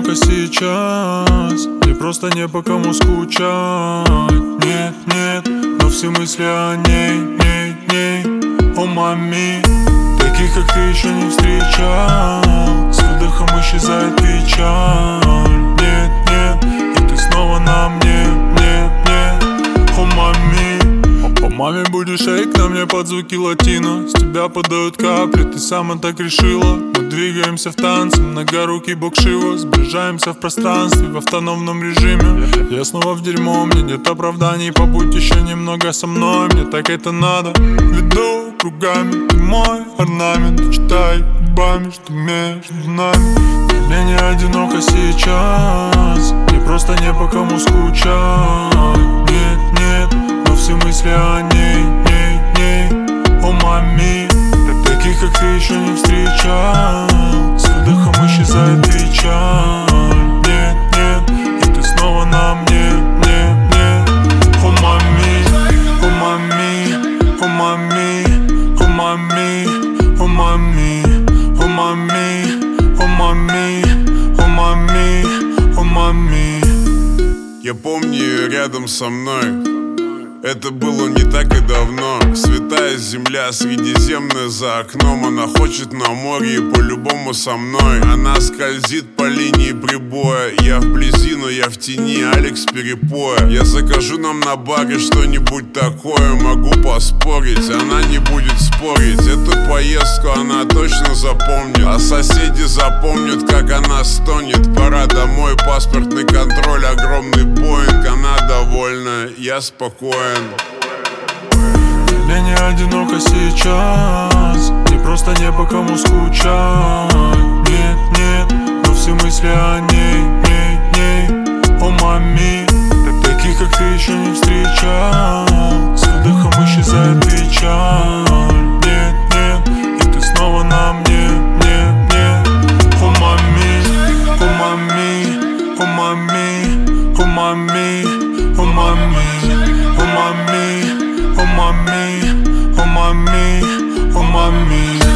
одиноко сейчас, мне просто не по кому скучать. Нет, нет, но все мысли о ней, ней. О маме, таких как ты еще не встречал. С выдохом исчезает печаль. Нет, нет, и ты снова на мне. Нет, нет, о маме. О маме будешь шейк на мне под звуки латино. С тебя падают капли, ты сама так решила. Мы двигаемся в танце, многорукий бог Шива. Сближаемся в пространстве, в автономном режиме. Я снова в дерьмо, мне нет оправданий. Побудь еще немного со мной, мне так это надо. Веду кругами, ты мой орнамент. Читай губами, что между нами. Мне не одиноко сейчас, мне просто не по кому скучать. Нет, нет, но все мысли о ней, ней. О маме, таких как ты еще не встречал. С выдохом исчезает печаль. Нет, нет, и ты снова на мне. Нет, нет, о маме, о маме, о маме, о маме, о маме, о маме, о маме, о маме, о маме. Я помню ее рядом со мной. Это было не так и давно. Святая земля, средиземная за окном. Она хочет на море и по-любому со мной. Она скользит по линии прибоя. Я вблизи, но я в тени, Алекс перепоя. Я закажу нам на баре что-нибудь такое. Могу поспорить, она не будет спорить. Эту поездку она точно запомнит. А соседи запомнят, как она стонет. Пора домой, паспортный контроль, огромный Боинг. Она довольна, я спокоен. Мне не одиноко сейчас, мне просто не по кому скучать. Нет, нет, но все мысли о ней, ней. О маме, таких как ты еще не встречал. С выдохом исчезает печаль. Нет, нет, и ты снова на мне. Нет, нет, о маме, о маме, о маме, о маме, о маме, о маме, oh mommy, oh mommy, oh mommy.